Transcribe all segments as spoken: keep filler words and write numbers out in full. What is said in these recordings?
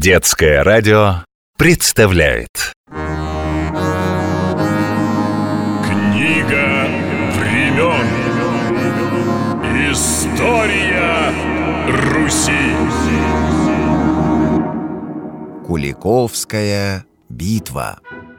Детское радио представляет Книга времен. История Руси. Куликовская битва.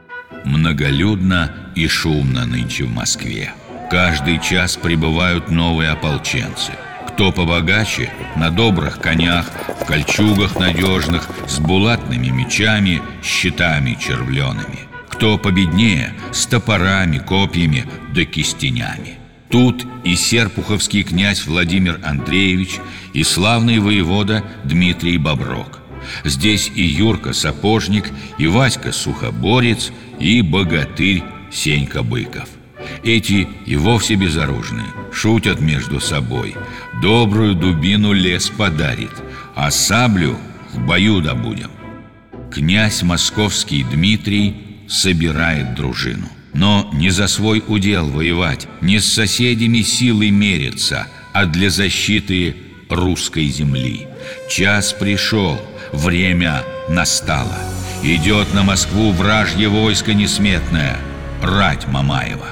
Многолюдно и шумно нынче в Москве. Каждый час прибывают новые ополченцы. Кто побогаче, на добрых конях, в кольчугах надежных, с булатными мечами, щитами червлеными. Кто победнее, с топорами, копьями да кистенями. Тут и серпуховский князь Владимир Андреевич, и славный воевода Дмитрий Боброк. Здесь и Юрка Сапожник, и Васька Сухоборец, и богатырь Сенька Быков. Эти и вовсе безоружные, шутят между собой. Добрую дубину лес подарит, а саблю в бою добудем. Князь московский Дмитрий собирает дружину. Но не за свой удел воевать, не с соседями силой мериться, а для защиты русской земли. Час пришел, время настало. Идет на Москву вражье войско несметное, рать Мамаева.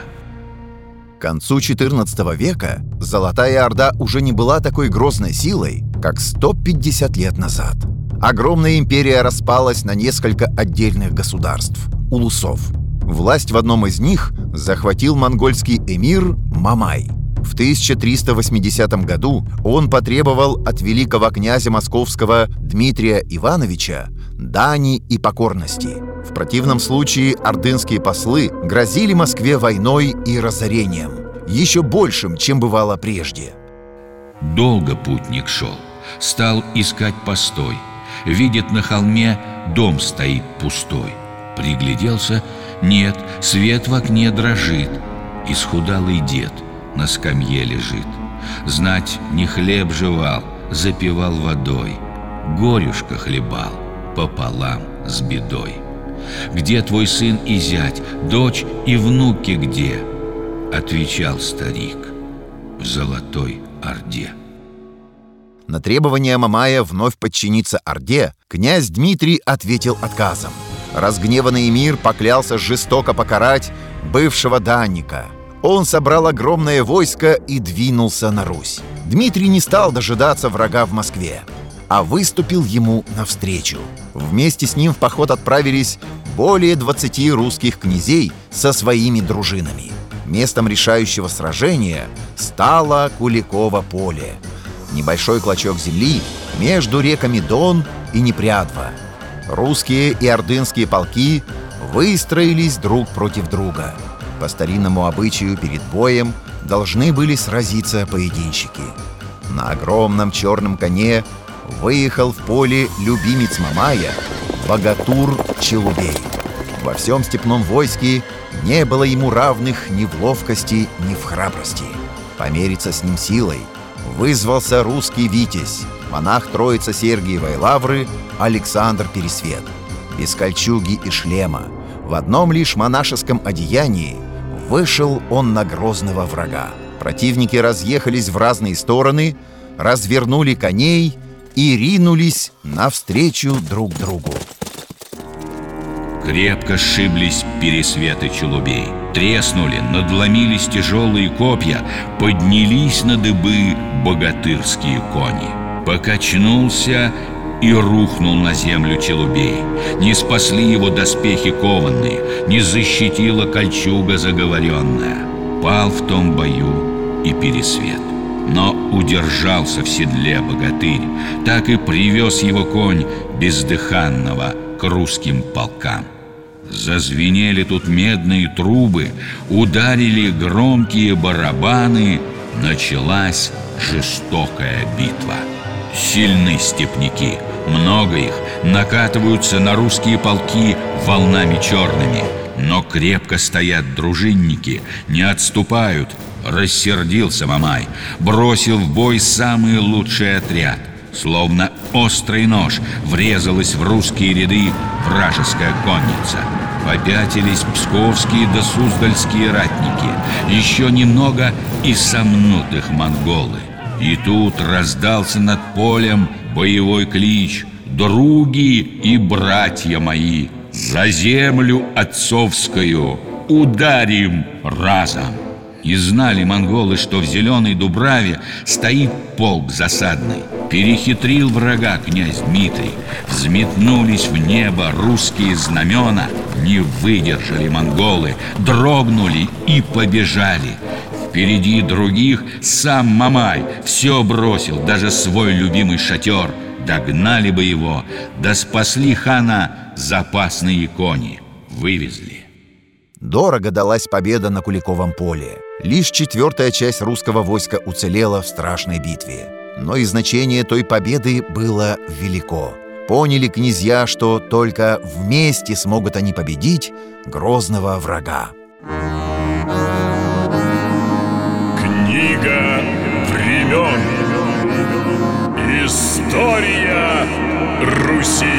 К концу четырнадцатого века Золотая Орда уже не была такой грозной силой, как сто пятьдесят лет назад. Огромная империя распалась на несколько отдельных государств – улусов. Власть в одном из них захватил монгольский эмир Мамай. В тысяча триста восьмидесятом году он потребовал от великого князя московского Дмитрия Ивановича дани и покорности. В противном случае ордынские послы грозили Москве войной и разорением, еще большим, чем бывало прежде. Долго путник шел, стал искать постой. Видит, на холме дом стоит пустой. Пригляделся, нет, свет в окне дрожит. Исхудалый дед на скамье лежит. Знать, не хлеб жевал, запивал водой, горюшка хлебал пополам с бедой. «Где твой сын и зять, дочь и внуки где?» Отвечал старик: «В Золотой Орде». На требование Мамая вновь подчиниться Орде князь Дмитрий ответил отказом. Разгневанный эмир поклялся жестоко покарать бывшего данника. Он собрал огромное войско и двинулся на Русь. Дмитрий не стал дожидаться врага в Москве, а выступил ему навстречу. Вместе с ним в поход отправились более двадцати русских князей со своими дружинами. Местом решающего сражения стало Куликово поле. Небольшой клочок земли между реками Дон и Непрядва. Русские и ордынские полки выстроились друг против друга. По старинному обычаю перед боем должны были сразиться поединщики. На огромном черном коне выехал в поле любимец Мамая Богатур Челубей. Во всем степном войске не было ему равных ни в ловкости, ни в храбрости. Помериться с ним силой вызвался русский витязь, монах Троице-Сергиевой лавры Александр Пересвет. Без кольчуги и шлема, в одном лишь монашеском одеянии, вышел он на грозного врага. Противники разъехались в разные стороны, развернули коней и ринулись навстречу друг другу. Крепко сшиблись Пересвет и Челубей. Треснули, надломились тяжелые копья, поднялись на дыбы богатырские кони. Покачнулся и рухнул на землю Челубей. Не спасли его доспехи кованные, не защитила кольчуга заговоренная. Пал в том бою и Пересвет. Но удержался в седле богатырь, так и привез его конь бездыханного к русским полкам. Зазвенели тут медные трубы, ударили громкие барабаны. Началась жестокая битва. Сильны степняки, много их, накатываются на русские полки волнами черными. Но крепко стоят дружинники, не отступают. Рассердился Мамай, бросил в бой самый лучший отряд. Словно острый нож врезалась в русские ряды вражеская конница. Попятились псковские да суздальские ратники. Еще немного и сомнут их монголы. И тут раздался над полем боевой клич: «Други и братья мои, за землю отцовскую ударим разом!» И знали монголы, что в зеленой дубраве стоит полк засадный. Перехитрил врага князь Дмитрий. Взметнулись в небо русские знамена. Не выдержали монголы, дрогнули и побежали. Впереди других сам Мамай все бросил, даже свой любимый шатер. Догнали бы его, да спасли хана запасные кони. Вывезли. Дорого далась победа на Куликовом поле. Лишь четвертая часть русского войска уцелела в страшной битве. Но и значение той победы было велико. Поняли князья, что только вместе смогут они победить грозного врага. Книга времен. История Руси.